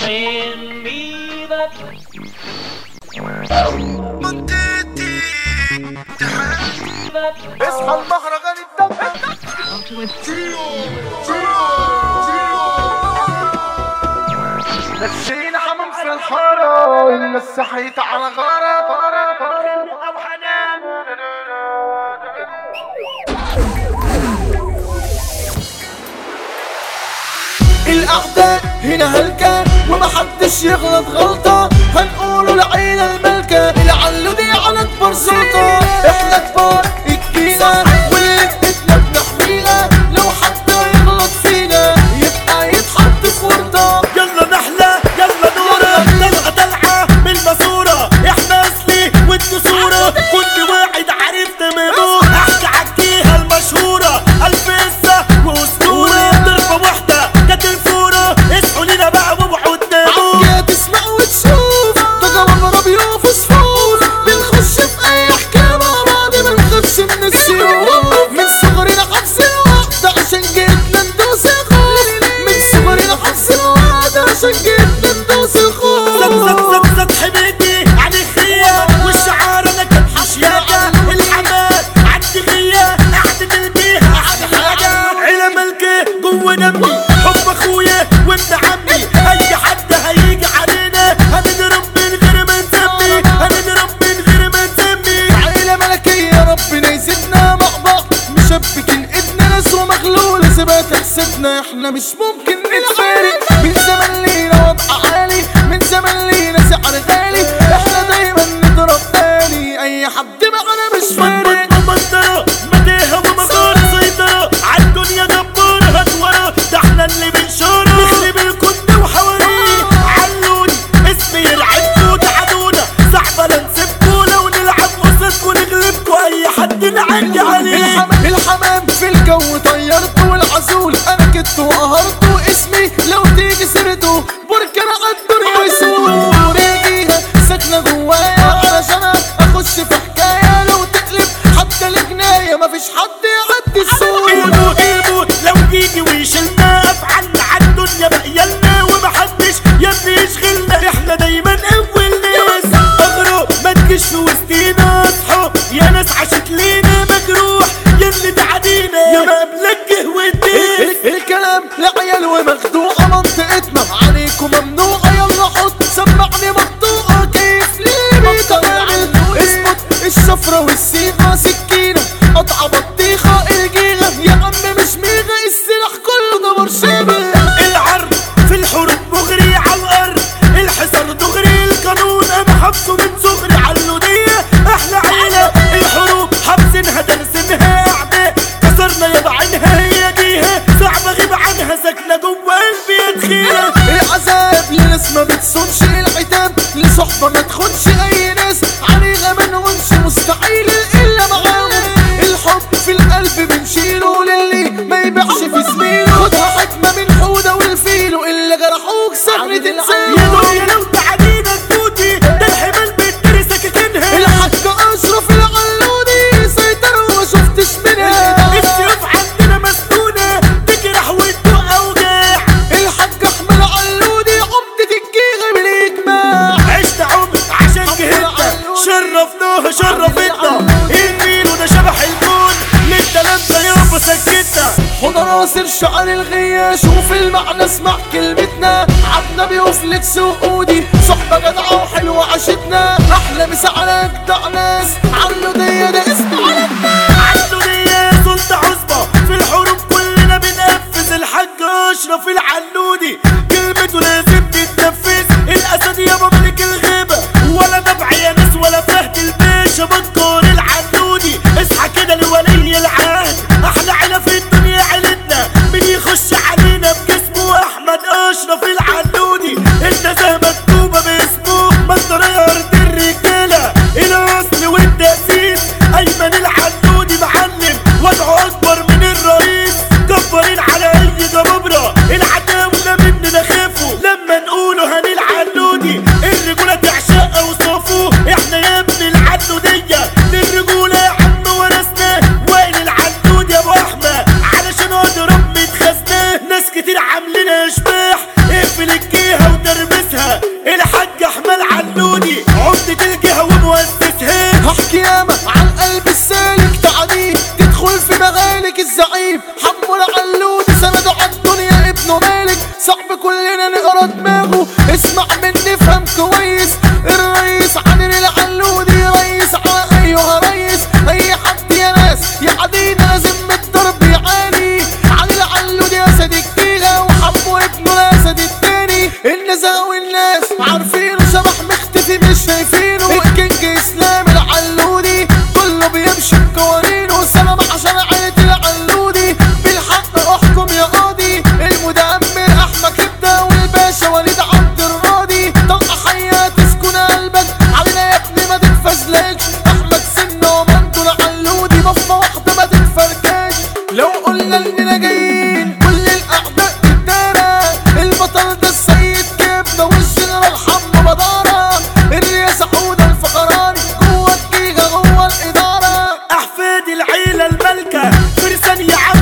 Send me that اصحى المهرجان الدب نسينا حمام في الحارة الناس صحيت على غارة أو حنان. الأعداء هنا هلكة ومحدش يغلط غلطة، هنقوله العيلة الملكة العلو دي على أكبر سلطة. احنا كبار الجيلة واللي بدنا بنحميها، لو حد يغلط فينا يبقى يتحط في ورطة. يلا نحلة يلا نورة طلعة طلعة بالماسورة، احنا اصلي وانتو صورة، كل واحد عارف تمامه. احكي عكيها المشهورة الف قصة واسطورة، ضربة واحدة كانت الفورة، اصحوا لينا بقى وابعوا قدامه. عكيها تسمع وتشوف ده جواب ربيع فصفور، بنخش في اي حكاية مع بعض ما نخافش من السيوف. من صغرنا حبس الوقت عشان جيتنا ندوس الخوف، من صغرنا حبس الوقت عشان جيتنا ندوس الخوف. زت حبيبي عن الخية والشعار انا كان حشياكة، الحماد عندي غية قعدت البيها احلى حاجة. عيلة ملكة جوا دمي، حب اخويا وابن عمي، اي حد هيجي علينا هنضرب من غير ما نسمي، هنضرب من غير ما نسمي. عيلة ملكية ربنا يزيدنا مع بعض، مشبكين ايدنا ناس ومغلولة سيبها تحسدنا، احنا مش ممكن نتفارق. من زمان لينا وضع عالي، من زمان لينا سعر غالي، احنا دايما نضرب تاني اي حد معانا مش فارق. مبندرة مديها ومغارة سيطرة عالدنيا جبارة هتورة، ده احنا اللي بنشارة نخرب الكون وحواليه. علوني اسمي يرعبكوا تعادونا، صعبة لا نسيبكوا لو نلعب قصادكوا نغلبكوا اي حد نعدي عليه. الحمام في الجو طيرته والعزول انا كدت وقهرته، اسمي لو تيجي سيرته بركان عالدنيا يسور. يجيها ساكنة جوايا علشان اخش في حكاية، لو تقلب حتى الجناية مفيش حد يعدي السور. الموت لو يجي ويشيلنا افعالنا عالدنيا بقيالنا، ومحدش يبني يشغلنا، احنا دايما اول ناس. اغرق ما تجيش في وسطينا، اصحوا يا ناس عاشت لينا مجروح يا اللي تعدينا يا ما قبلك جه وديت. الكلام لعيال ومخدوعة منطقتنا عليكم ممنوعة، يلا حط سمعني مقطوعة كيف ليه بيتعمل. اظبط الشفرة والسيخة سكينة قطعة بطيخة الجيغة يا عم مش ميغة، السلاح كله ده برشامة. العرض في الحروب مغري عالارض، الحصار دغري القانون انا حبسه من صغري علودية. احلى عيلة الحروب حابسينها دارسينها اعداء، كسرنا يا بعينها هي جيها، صعب اغيب عنها ساكنة جوا قلبي تخيلة. العذاب لناس ما بتصونش، العتاب لصحبة ما تخونش، اي ناس عليها ما نهونش مستحيل الا معاهم. الحب في القلب بنشيله للي ما يبيعش في زميله، خدها حكمة من حودة والفيلو اللي جرحوك سهل يا تنساهم. دنيا لو تعدينا تفوتي ده الحمال بتدري سكاكينها، الحاج اشرف العلودي سيطر وما شفتش منها، السيوف عندنا مسنونة تجرح وتدوق اوجاع. الحاج احمد علودي عمدة الجيغة بالاجماع. عشت عمر عشان جهتنا شرفناها شرفتنا، النيل وده شبح الكون للتلامذة يابا سكتنا. خد ناصر شعر الغية شوف المعنى اسمع كلمتنا، عدنا بيوفلكس وقودي صحبة جدعة وحلوة عشتنا، أحلى مسا على أجدع ناس علودية ده اسم علمنا. علودية سلطة عصبة في الحروب كلنا بنقفز، الحاج أشرف العلودي كلمته لازم تتنفذ، الأسد يابا ملك الغيبة ولا نبع يا ناس ولا فهد الباشا بكر العلودي. اصحى كده لولي العهد، أحلى عيلة في الدنيا عيلتنا، مين يخش علينا بجسمه أحمد أشرف العلودي، النزاهة مكتوبة باسمه مصدر أرض الرجالة، الأصل والتأسيس أيمن العلودي معلم، وضعه أكبر من الرئيس، جبارين على أي جبابرة، العتاولة مننا خافوا لما العنودي عمدة الجهة ومؤسسها. هحكي ياما عن قلب السالك تعديه تدخل في مغالك الزعيم حمو العلودي سنده عالدنيا ابنه مالك صعب كلنا نقرا دماغه اسمع مني افهم كويس الرئيس عن العلودي رئيس على ايها ريس اي حد يا ناس يعدينا لازم الضرب يعاني عن العلودي اسد الجيغة وحمو ابنه الاسد التاني النزاهة والناس عارفينه شبح مختفي مش شايفينه الكينج اسلام العلودي كله بيمشي بقوانينه سلام عشان عيلة العلودي بالحق احكم يا قاضي المدمر احمد كبده والباشا وليد عبد الراضي طلقة حية تسكن قلبك علينا يا ابني ما تتفزلكش احمد سنه ومنته العلودي بفة واحدة ما تتفركش لو قلنا اننا جايين كل الاعداء قدامنا البطل ده السيد كبده والجنرال حمو بدارة الرئاسة حودة الفقراني جوه الجيجة جوه الادارة احفاد العيلة الملكة فرسان يا عم